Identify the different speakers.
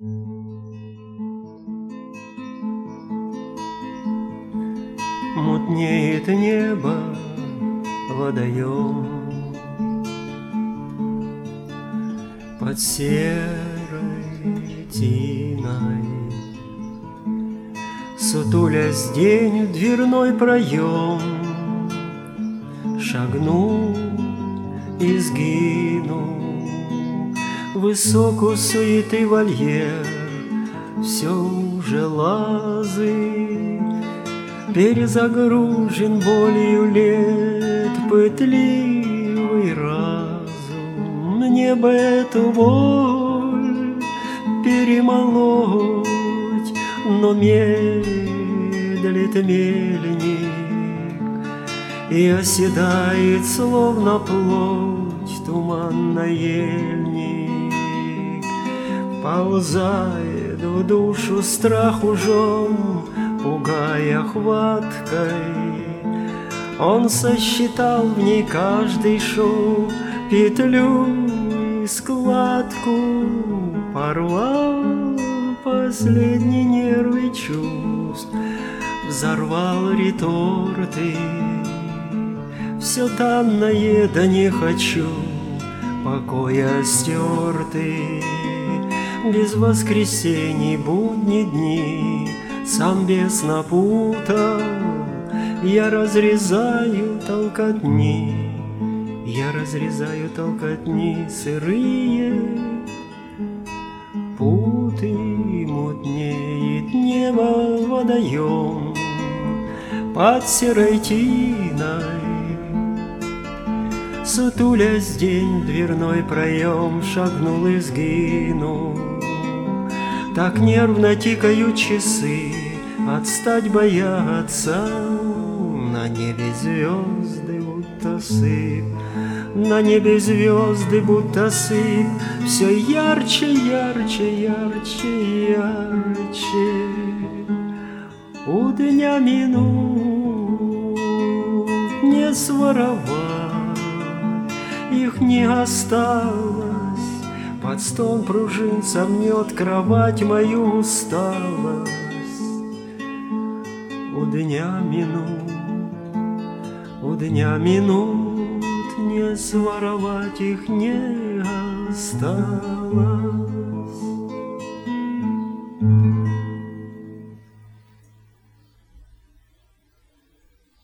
Speaker 1: Мутнеет небо водоем под серой тиной, сутулясь день в дверной проем, шагну и сгину высоко суеты вольер, все уже лазы, перезагружен болью лет пытливый разум. Мне бы эту боль перемолоть, но медлит мельник и оседает, словно плоть, туман на ельник. Ползает в душу страх ужом, пугая хваткой. Он сосчитал в ней каждый шов, петлю и складку, порвал последние нервы чувств, взорвал реторты. Все танное, да не хочу, покоя стертый. Без воскресений будни дни сам бес напутал. Я разрезаю толкотни, я разрезаю толкотни сырые. Путы мутнеет небо водоем под серой тиной. Сутулясь день в дверной проем, шагнул и сгинул. Так нервно тикают часы, отстать боятся. На небе звезды будто сыпь, на небе звезды будто сыпь. Все ярче, ярче, ярче, ярче. У дня минут не своровать, их не осталось. Под стон пружин сомнет кровать мою усталость. У дня минут не своровать, их не осталось.